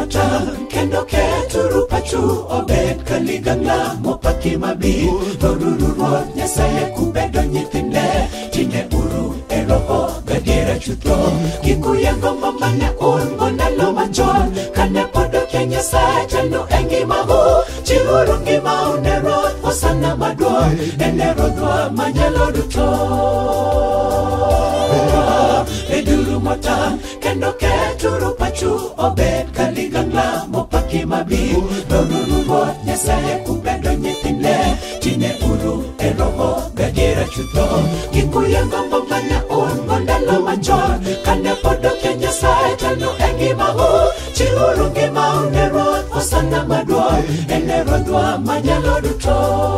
mota kendo keturu pachu obed kaligangla mopaki mabi doruru ruoth Nyasaye kubedo nyithinde tine uru e roho gadiera chutho kikuyengo mamane un ndalo machon kane pod okia Nyasaye tendo e ngimahu chiwuru ngimau ne ruoth osana maduong' ene ruodhwa manyalo duto. Beduru motang kendo keturu pachu obed kaligangla mopaki mabi doruru ruoth Nyasaye kubedo nyithinde tine uru e roho gadiera chutho kikuyengo mamane un ndalo machon kane pod okia Nyasaye tendo e ngimahu chiwuru ngimau ne ruoth osana maduong' ene ruodhwa manyalo duto.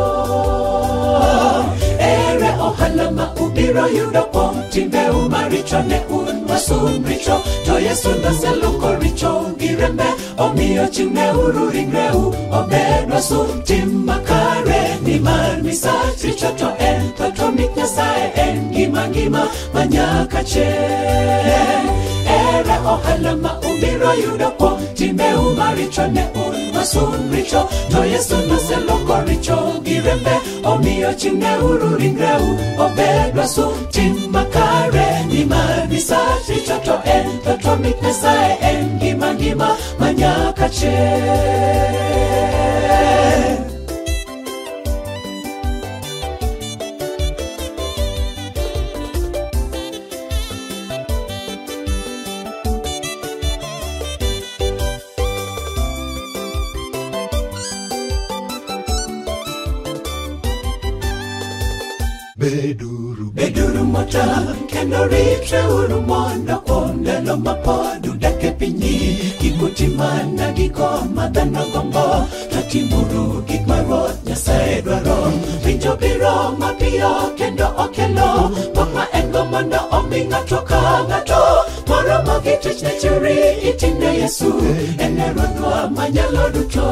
Ere ohala ma ubiro yudo kuom timbeu maricho ne un wasum richo to Yesu noseloko richo gi rembe omiyo ching'ne uru ringreu obed wasum tim makare nimar misach richo to en to mit Nyasaye en ngima manyaka chieng'. Ere ohala ma ubiro yudo kuom timbeu maricho ne un wasum richo to Yesu noseloko richo gi rembe omiyo ching'ne uru ringreu obed wasum tim makare nimar misach richo to en to mit Nyasaye en ngima manyaka chieng'. Beduru mota kendo ritre uru mondo kuom ndalo mapod udak e pinyi kikutimana giko madhano gombo tatimuru gik ma Ruoth Nyasaye dwaro winjo biro mapiyo kendo okelo pok ma en go mondo omi ng'ato ka ng'ato moromo gi tich ne churi itine Yesu ene Ruodhwa manyalo duto.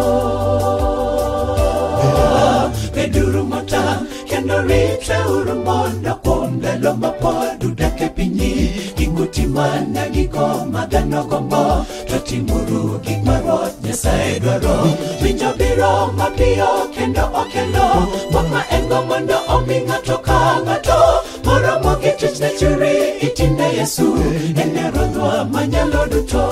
Beduru mota kendo ritre uru mondo kuom ndalo mapod udak e pinyi kikutimana giko madhano gombo tatimuru gik ma Ruoth Nyasaye dwaro winjo biro mapiyo kendo okelo pok ma en go mondo omi ng'ato ka ng'ato moromo gi tich ne churi itine Yesu ene Ruodhwa manyalo duto.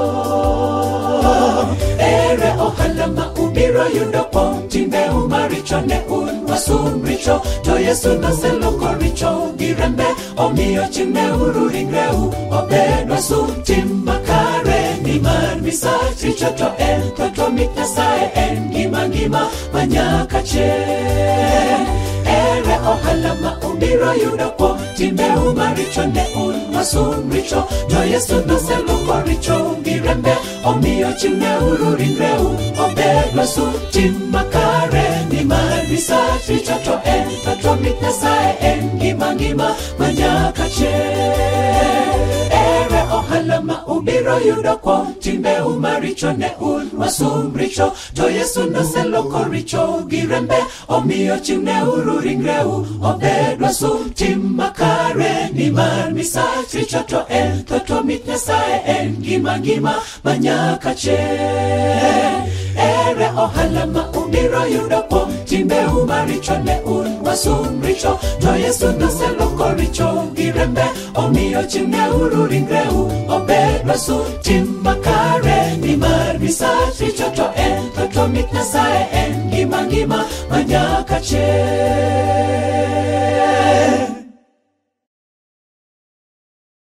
Ere ohala ma ubiro yudo kuom timbeu maricho ne un wasum richo to Yesu noseloko richo gi rembe omiyo ching'ne uru ringreu obed wasum tim makare nimar misach richo to en to mit Nyasaye en ngima manyaka chieng'. Ere ohala ma ubiro yudo kuom timbeu maricho ne un wasum richo to Yesu noseloko richo gi rembe omiyo ching'ne uru ringreu obed wasum tim makare nimar misach richo to en to mit Nyasaye en ngima manyaka chieng'. Ere ohala ma ubiro yudo kuom timbeu maricho ne un wasum richo to Yesu noseloko richo gi rembe omiyo ching'ne uru ringreu obed wasum tim makare nimar misach richo to en to mit Nyasaye en ngima manyaka chieng'. Ere ohala ma ubiro yudo kuom timbeu maricho ne un wasum richo to Yesu noseloko richo gi rembe omiyo ching'ne uru ringreu obed wasum tim makare nimar misach richo to en to mit Nyasaye en ngima manyaka chieng'.